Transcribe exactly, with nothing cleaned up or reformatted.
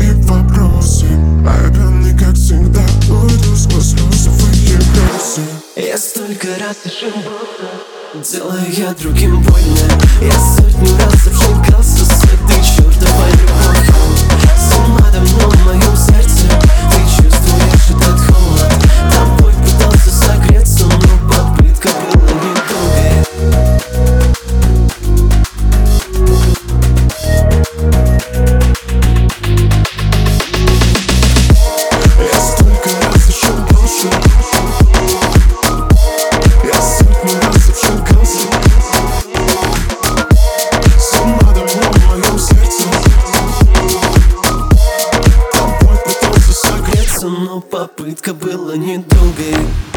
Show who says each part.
Speaker 1: твои вопросы, а я пьяный, как всегда, уйду сквозь розовые грозы.
Speaker 2: Я столько раз ошибался, делая я другим больно. Я сотню раз обжигался с этой чертовой любовью. Сама давно в моем сердце, ты чувствуешь этот холод. Тобой пытался согреться, но попытка была недолгой.
Speaker 1: Я столько раз ошибался, я сотню раз обжигался. Сама давно в моем сердце,
Speaker 2: Тобой пытался согреться, но попытка была недолгой.